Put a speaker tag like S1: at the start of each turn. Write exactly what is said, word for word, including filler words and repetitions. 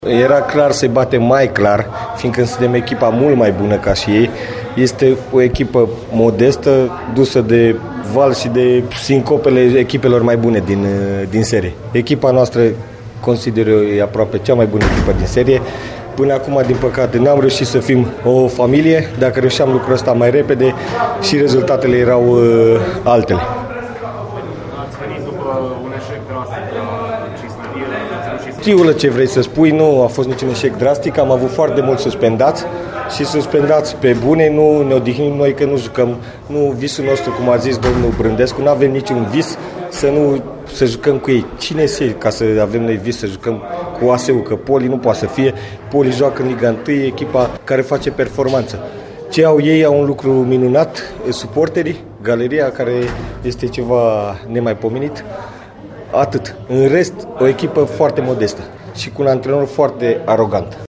S1: Era clar să-i batem mai clar, fiindcă suntem echipa mult mai bună ca și ei. Este o echipă modestă, dusă de val și de sincopele echipelor mai bune din, din serie. Echipa noastră, consider eu, e aproape cea mai bună echipă din serie. Până acum, din păcate, n-am reușit să fim o familie. Dacă reușeam lucrul ăsta mai repede și rezultatele erau uh, altele.
S2: Ați venit după un eșec drastic la Cisnărie.
S1: Știu la ce vrei să spui, nu a fost niciun eșec drastic, am avut foarte mulți suspendați și suspendați pe bune, nu ne odihnim noi că nu jucăm, nu visul nostru, cum a zis domnul Brândescu, nu avem niciun vis să nu să jucăm cu ei. Cine este ca să avem noi vis să jucăm cu A S U, că Poli nu poate să fie, Poli joacă în Liga unu, echipa care face performanță. Ce au ei au un lucru minunat, suporterii, galeria, care este ceva nemaipomenit. Atât. În rest, o echipă foarte modestă și cu un antrenor foarte arogant.